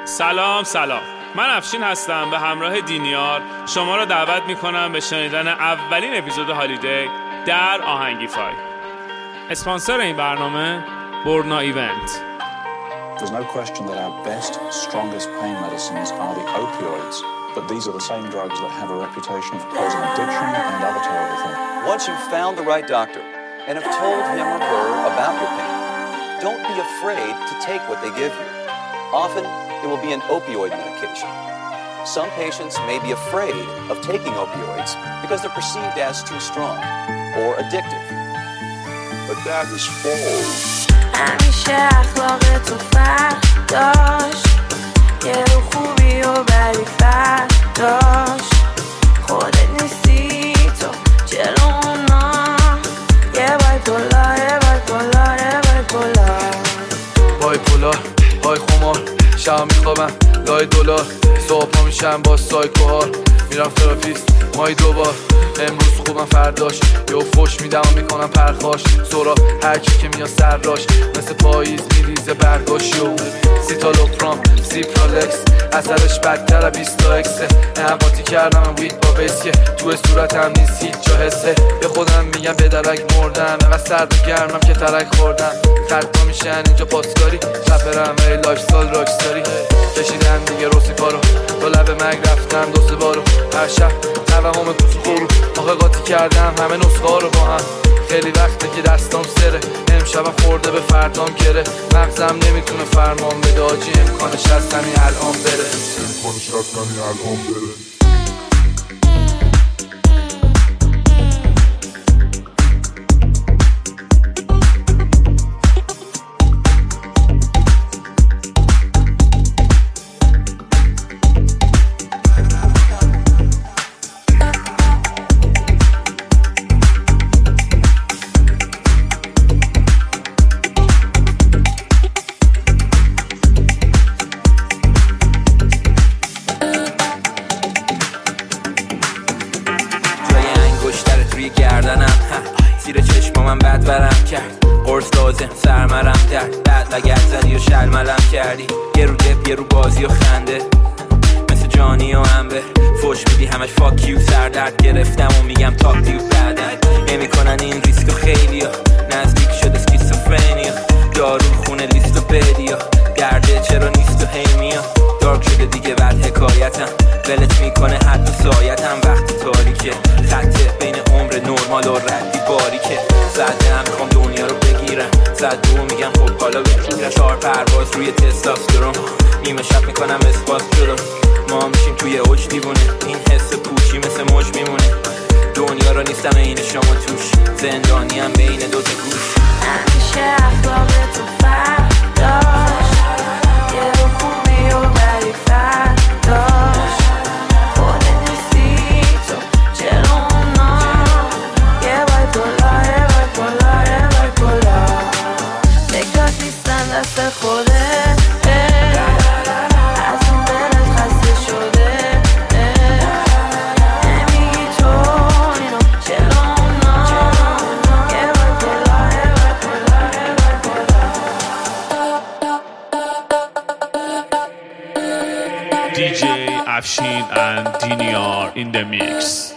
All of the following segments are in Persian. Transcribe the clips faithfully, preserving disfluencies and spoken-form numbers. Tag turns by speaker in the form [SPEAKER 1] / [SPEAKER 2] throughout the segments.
[SPEAKER 1] سلام سلام، من افشین هستم. به همراه دینیار شما را دعوت میکنم به شنیدن اولین اپیزود هالیدی در آهنگیفای. اسپانسر این برنامه بورنا ایونت.
[SPEAKER 2] There's no question that our best, strongest pain medicines are the opioids, but these are the same drugs that have a reputation for causing addiction and other terrible things.
[SPEAKER 3] Once you've found the right doctor and have told him or her about your pain, don't be afraid to take what they give you. Often, it will be an opioid medication. Some patients may be afraid of taking opioids because they're perceived as too strong or addictive. But that is false.
[SPEAKER 4] همیشه اخلاق تو فرق داشت، یه رو خوبی و بری فرق داشت. خودت نیستی تو جلو اونا، یه بایپولار یه بایپولار یه بایپولار
[SPEAKER 5] بایپولار های خمار، شب میخوابم لای دلار، صبح میشم با سایکوهار، میرم تراپیست مای دوبار. امروز خوبم فرداش یه فوش میدم و میکنم پرخاش. سورا هرکی که میاد سراش مثل پاییز میریزه برگاشی و سیتالوپرام سیپرالکس اثرش بدتر بیستا اکسه. نهباتی کردم وید با بیسیه تو صورتم نیست هیچ جا حسه. به خودم میگم به درک مردم، اینقدر سرد و گرمم که ترک خوردم. خرد میشن اینجا پاسکاری، رپرم ای لایف سال راکستاری. کشیدم دیگه روسی پارو، با لب مگ رفتم دو سه بارو. هر شب توهم کوچو خورو، آخه قاطی کردم همه نسخه ها رو با هم. خیلی وقته که دستام سره، امشبم خورده به فردام گره. مغزم نمیتونه فرمان بده، آجی امکانش هست همین الان بره، امکانش هست همین الان بره.
[SPEAKER 6] زیر چشمامم بد ورم کرد، قرص لازم سرمرم درد. بعد لگت زدی و شلملم کردی، یه رو دپ یه رو بازی و خنده، مثل جانی و انبه. فوش میدی همش فاکیو، سردرد گرفتم و میگم تاک دیو. بعدن نمی کنن این ریسکو، خیلی ها نزدیک شده اسکیزوفرنیا. دارو خونه لیست و بدیا، درده چرا نیست و هی میا. دارک شده دیگه بعد حکایتم، ولت میکنه حد و سایتم. وقتی تاریکه خطه بین عمر نرمال و ردی باریکه. زده هم میخوام دنیا رو بگیرم، زد دو میگم خب حالا بگیرم. چهار پرواز روی تستاسترون، نیمه شب میکنم اسپاس جلو. ما میشیم توی اوج دیوونه، این حس پوچی مثل موج میمونه. دنیا رو نیستم این شما توش، زندانی هم بین دوتا گوش.
[SPEAKER 4] همیشه اخلاق تو فرق داشت، یه رو خوبی و بری فرق داشت. خودت نیستی تو جلو اونا، یه بایپولار یه بایپولار یه بایپولار. فکرات نیستن دست خوده، از اون دلت خسته شده. نمیگی تو اینو جلو اونا، یه بایپولار یه بایپولار یه بایپولار.
[SPEAKER 1] دی جی Afshin and Diniar in the mix.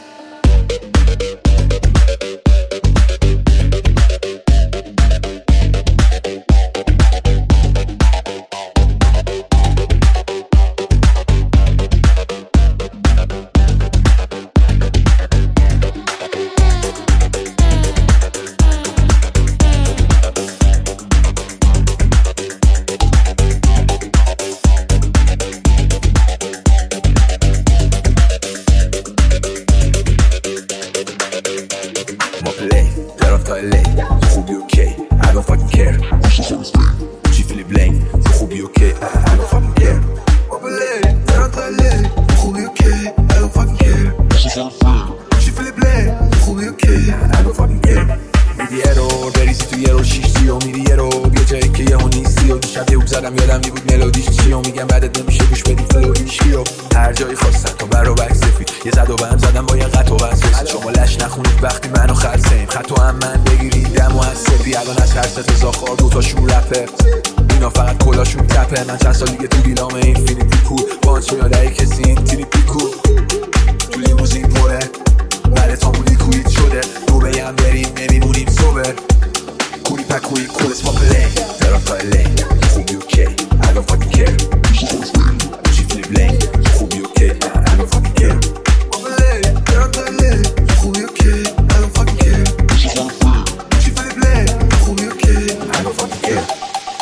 [SPEAKER 5] یادم میبود ملودیش چی و میگم بعدت نمیشه گوش بدی فلو هیچی رو هر جایی خواستن تا برا بک سفید یه زد و بهم زدم با یه قط و بس شما لش نخونید وقتی منو خرسیم خط و هم من بگیریدم و از سفی الان از هر ست زاخار دوتا شور رپر اینا فقط کلاشون تپه. من چند سال دیگه تو دیلام اینفینیتی پول پانچ میاد ای کسی این تیری پیکو تو لیموزین پره بله تامون لیکوید شده دو بیم بریم نمیمونیم سوبر کوری پکوی کولس پاپله طرف لی خوبی اوکی I don't fucking care چی فلیپ لی خوبی اوکی I don't fucking care پاپله طرف لی خوبی اوکی I don't fucking care چی فلیپ لی خوبی اوکی I don't fucking care.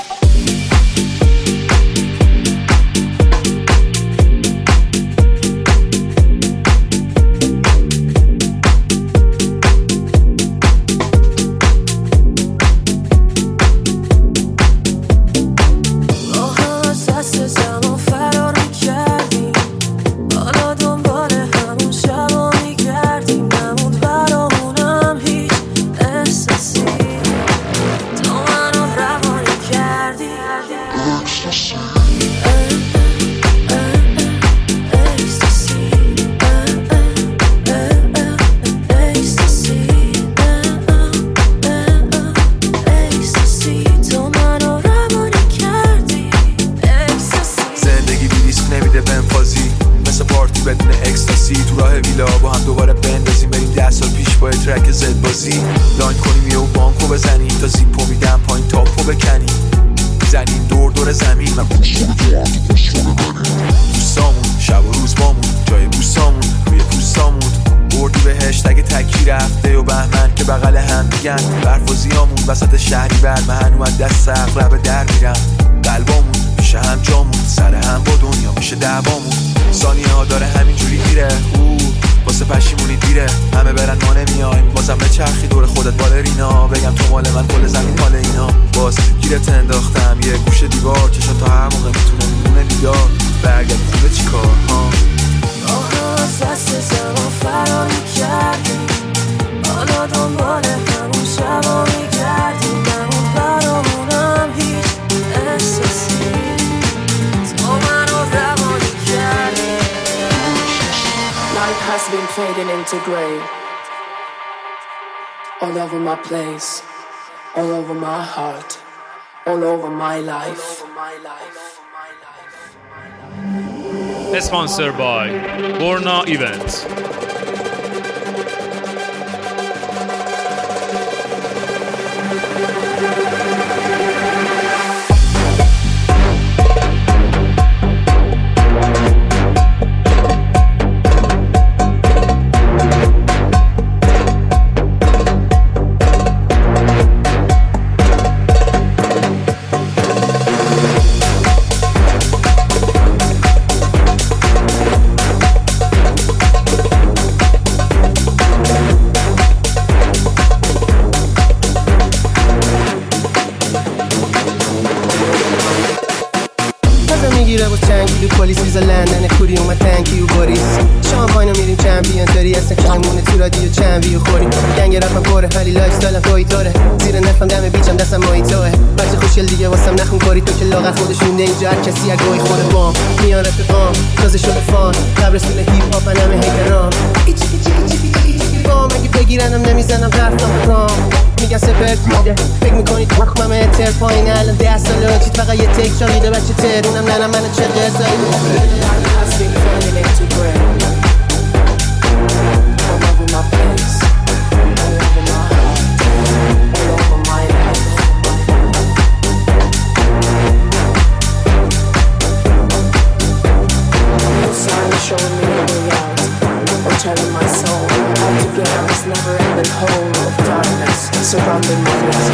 [SPEAKER 5] لاین کنیم یه و بانکو بزنیم تا زیپو میدم پایین تاپو بکنیم زنیم دور دور زمین من دوستامون شب و روز بامون جای بوسامون روی پوستامون بردی بهشت اگه تکی رفته و بهمن که بغل هم میگن برف و زیامون وسط شهری بر من اومد دست اقرب در میرم قلبامون میشه هم جامون سر هم با دنیا میشه دعوامون ثانیه ها داره همینجوری میره واسه پشیمونی دیره همه برن ما نمیایم بازم به چرخی دور خودت بالرینا بگم تو مال من کل زمین مال اینا باز گیرت انداختم یه گوشه دیوار چشم تا هر موقع میتونه میمونه بیدار برگرد خوبه چی کار ها
[SPEAKER 4] آها از دست زمان فرار میکردیم حالا دنبال همون شبا میگردیم نمون برامونم هیچ احساسی تو منو روانی کردیم Life has been fading into grey all over my place, all over my heart, all over my life.
[SPEAKER 1] Sponsored by Borna Events.
[SPEAKER 7] پلیس ویزا لندن کوری اومد تنکی و باریس شامپاینو میریم چمپیون داری هستن که همونه تو رادیو چمپیون خوریم گنگ رفتم پره ولی لایف استایلم تویتاره زیر نفهم دم بیچم دستم مایتوه بچه خوشگل دیگه واسم نخون کاری تو که لاغر خودشون نه اینجا هر کسی اگه خود بام میان رفیقام تازه شده فان قبرستون هیپ هاپ همه هیکرام ایچی ایچی ایچی ایچی بام اگه بگیرنم نمیزنم رفتم رام میگن سپرت میده فکر میکنید مخمم اتر پایین الان ده ساله چیت فقط یه تکشا میده بچه ترونم ننم منو چه قصایی
[SPEAKER 4] Showing me a way out, or turning my soul all together. This never-ending hole of darkness surrounding my life.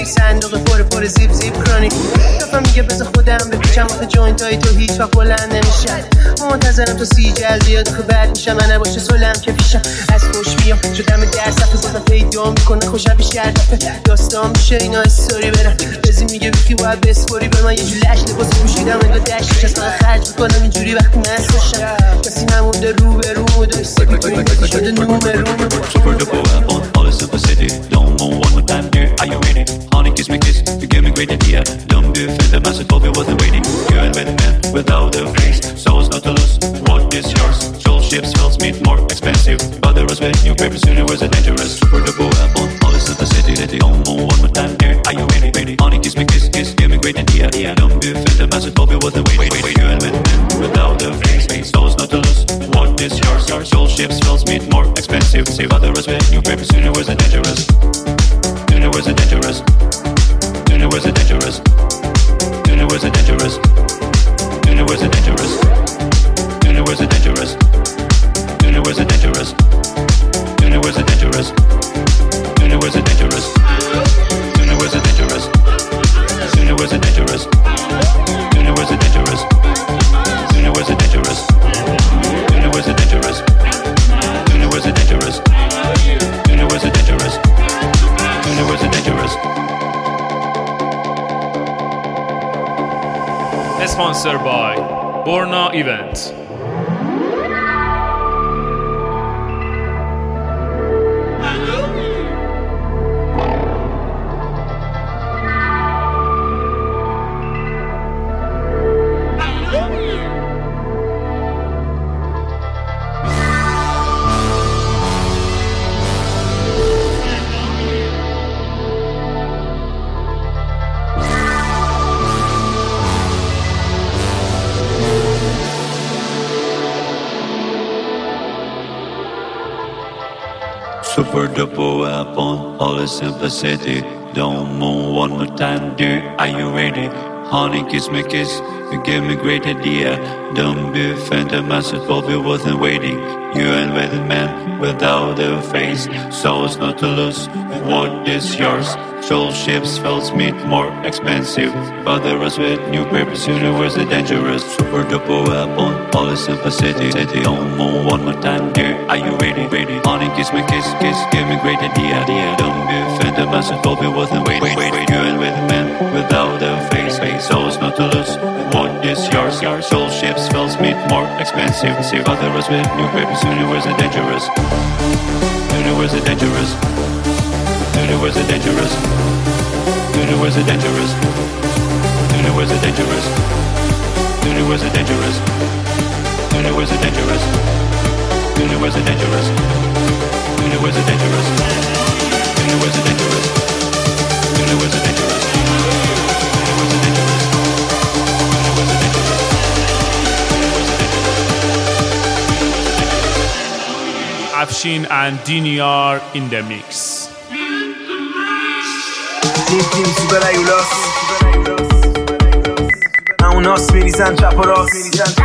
[SPEAKER 7] صندوق پر پر زیب زیب کرونیک. دفعه میگه بذار خودم بپیچم وقت جوینت های تو هیچ وقت بلند نمیشن. منتظرم تو سی جل بیاد که بعد میشم من نباشه سلم که پیشم از خوش میام شدم در صفحه زدم پیدا میکنه خوشم بیش کرده داستان میشه اینا استوری برم بزی میگه بیکی باید بسپوری به من یه جور لش لباس پوشیدم انگار دشتش از من خرج میکنم اینجوری وقتی من خوشم کسی نمونده رو به رو و دوی سبی تو این کسی شده نومه رومه
[SPEAKER 8] Super duper weapon, all is simplicity. Don't move one more time, dear, are you ready? Honey, kiss me, kiss, you give me great idea. Don't be offended, the massive phobia wasn't waiting. You ain't with man without a face, so it's not to lose. What is yours? Soul ships, fells meet more expensive. But there was when new papers, universe are dangerous. Super duper weapon, all is simplicity. Don't move one more time, dear, are you ready? ready? Honey, kiss me, kiss, kiss, give me great idea. Yeah. Don't be offended, the massive phobia wasn't waiting. You ain't with man without a face, so it's not to lose. What is yours? Your soul ships, fells meet more expensive. But there was when new papers, universe are dangerous. Universe are dangerous. Universe are dangerous. Universe are dangerous. Universe are dangerous. Universe are dangerous. Universe are dangerous. Universe are dangerous. Universe are dangerous. Universe are dangerous. Universe are dangerous. Universe are dangerous. Universe are dangerous. Universe are dangerous. Universe are dangerous. Universe are dangerous. Universe are dangerous.
[SPEAKER 1] Sponsored by Borna Event.
[SPEAKER 8] Super duper weapon, all is simplicity. Don't move one more time, dear, are you ready? Honey, kiss me, kiss, you give me great idea. Don't be offended, massive phobia wasn't waiting. You ain't with a man without a face, so it's not to lose. What is yours? Soul ships, fells meet more expensive. But there was with new papers, universe are dangerous. Super duper weapon, all is simplicity. Don't move one more time, dear, are you ready? ready? Honey, kiss me, kiss, kiss, give me great idea. Don't be offended, massive phobia wasn't waiting. You ain't with a man without a face, so it's not to lose. What is yours? Your soul ships, fells meet more expensive. But there was with new papers, universe are dangerous. Universe are dangerous. Universe are dangerous. Universe are dangerous. Universe are dangerous. Universe are dangerous. Universe are dangerous. Universe are dangerous. Universe are dangerous. Universe are dangerous. Universe are dangerous. Universe are dangerous.
[SPEAKER 1] Afshin and Diniar in the mix.
[SPEAKER 9] تیم تیم سوپر ایولاس همون ناس میریزن چپ و راست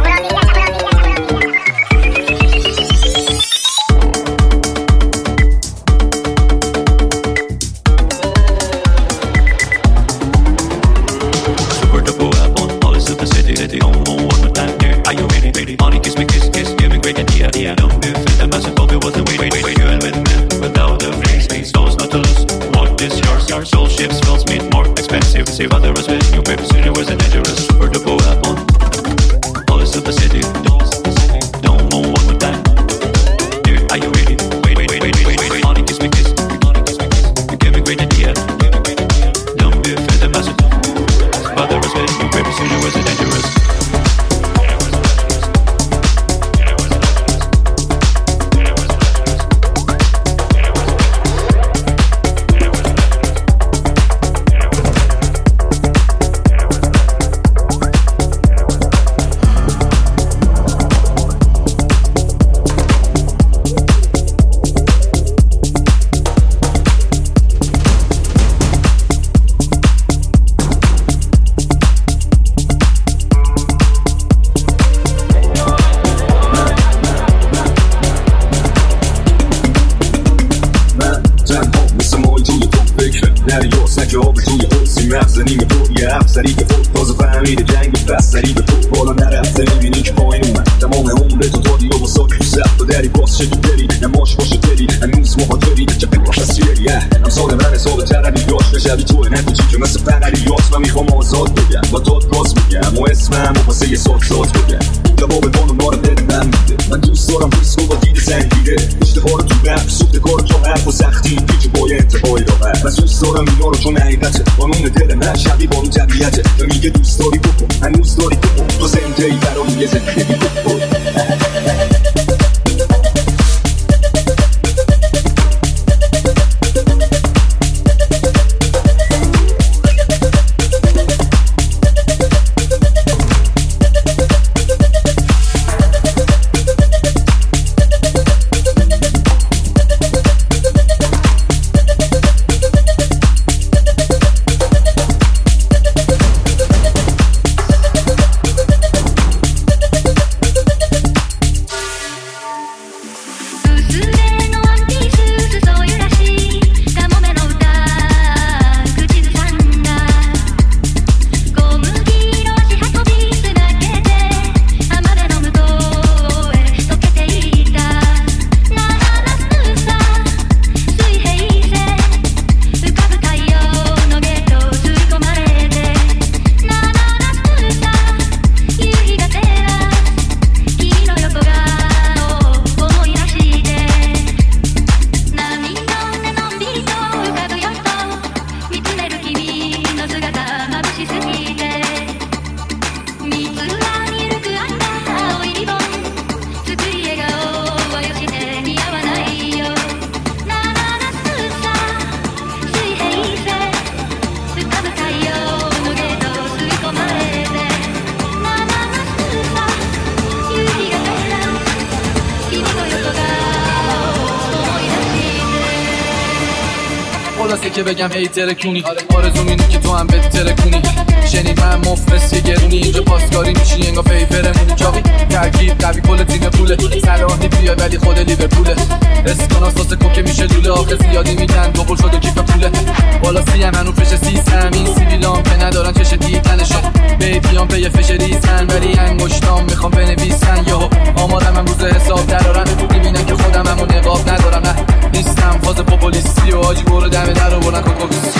[SPEAKER 9] به توی حسین مغزنی به تو یه افسری که فوت تازه فهمیده جنگ بستری به تو بالا نرفته میبینی که پایین اومد تمام عمر تو دادی و واساکی تو سخت و دری باز شدی دری نماش باشه دری هنوز مخاطری که به باش تصویری امسال من حساب تردی داشت بشوی توی نتیجی که مثل فنری یاست من میخوام آزاد بگم با داد باز بگم و اسمم و واسه یه سات سات بگم جواب بانو ما رو دل من میده من دوست دارم ریسکو با دید سنگیده اشتها رو تو رفت سوخت کار تو حرف و سختی پیچ بای انتهای راحت من دوست دارم اینا رو چون حقیقته قانون دل من شبیه با اون طبیعته تو میگه دوست داری بکن هنوز داری بکن تو زنده ای برای یه زندگی بکن
[SPEAKER 5] خلاصه که بگم هی ترکونی آرزوم اینه که تو هم بهت ترکونی شنید من مفلس یه گرونی اینجا پاسکاری میشی انگار پیپرمونی چاقی ترکیب قوی کل تیم پوله صلاحی بیاد ولی خود لیورپوله اسکاناس واسه کوکه میشه لوله آخه زیادی میگن دوبل شده کیف پوله بالا سی هم هنو فش سیستم این سیبیلام که ندارن چش دیدنشو بیبیام پی فش ریزن ولی انگشتام میخوام بنویسن یهو آمادم هم روز حساب درارن میبینن که خودم همون نقاب ندارم نه نیستم فاز پوپولیستی و آجی برو دم در رو برن کوکوکیسی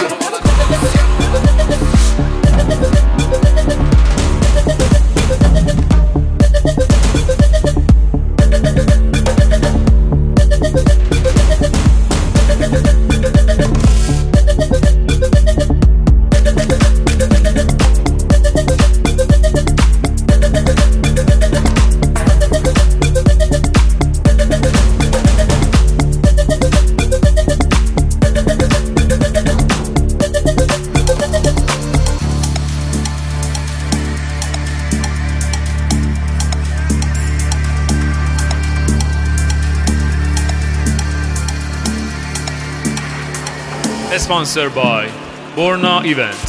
[SPEAKER 1] Sponsored by Borna Event.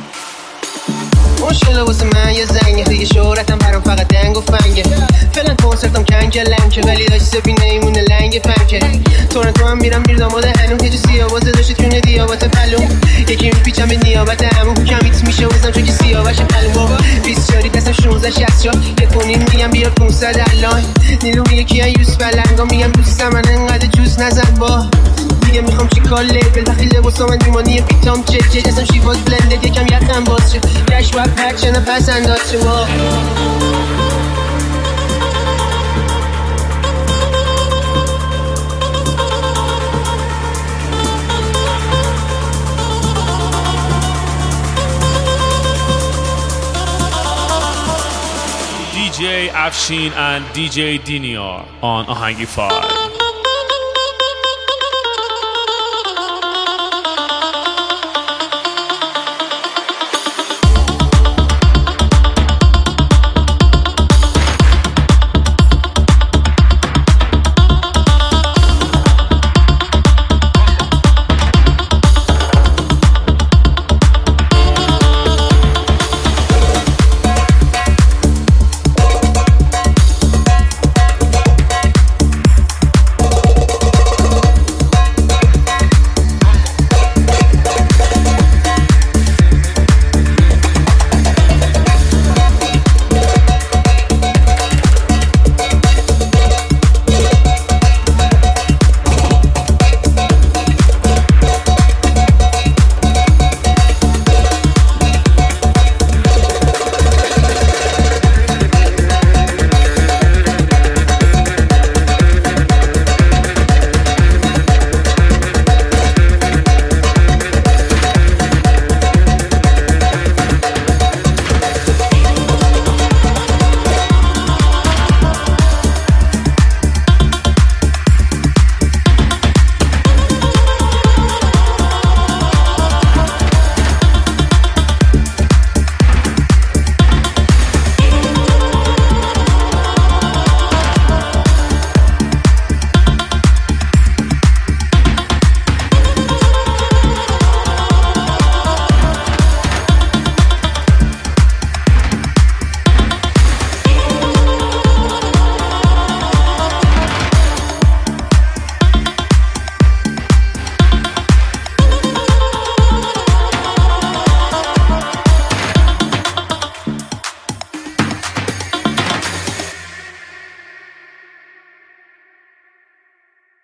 [SPEAKER 7] مشکل واسه من یه زنگه دیگه شهرتم برام فقط دنگ و فنگه فعلا کنسرتم کنگه لنگه ولی داشت بینه ایمونه لنگ پنکه تورنتو هم میرم بیر داماده هنوم که جو سیابازه داشت تونه دیابات پلوم یکی میپیچم به نیابت همون کمیت میشه وزم چون که سیابش پلوم بابا بیست چاری دستم شونزده شست چار یه کنین میگم بیا پونصد الان نیلو میگه کیان یوز بلنگا میگم دوستم من انقدر جوز نزن با دیگه میخوام چی کار لیبل وقتی لباسا من دیمانی پیتام چک چک جسم شیواز بلندد یکم یخم باز شه گشت باید پرچه نفس انداز شه با
[SPEAKER 1] D J Afshin and D J Diniar on Ahangify.